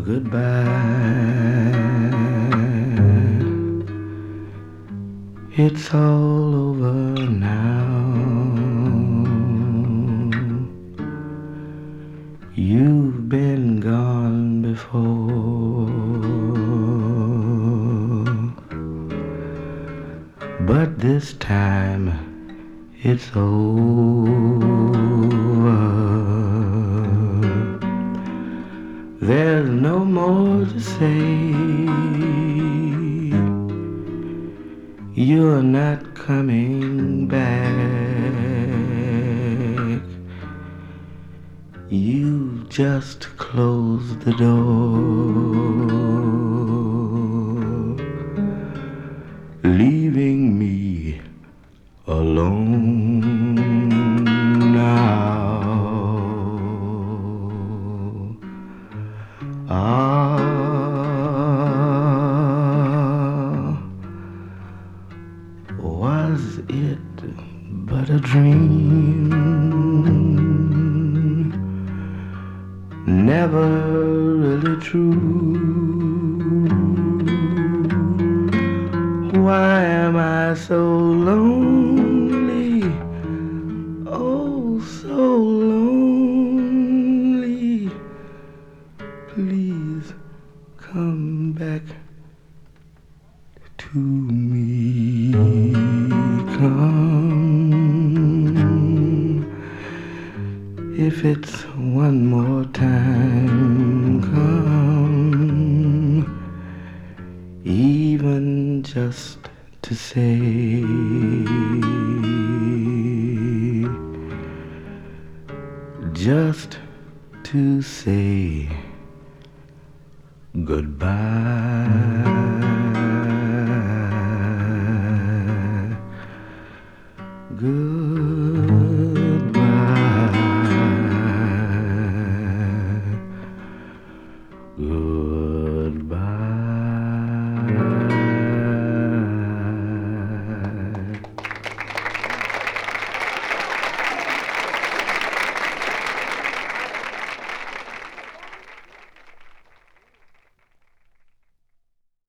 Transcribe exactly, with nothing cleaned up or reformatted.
Goodbye. It's all over now. You've been gone before, but this time it's over. There's no more to say. You're not coming back. You just closed the door, leaving me alone now. Ah, was it but a dream? Never really true. Why am I so lonely? Oh, so lonely. Please come back to me. Come. If it's one more time, come, even just to say just to say goodbye. Good.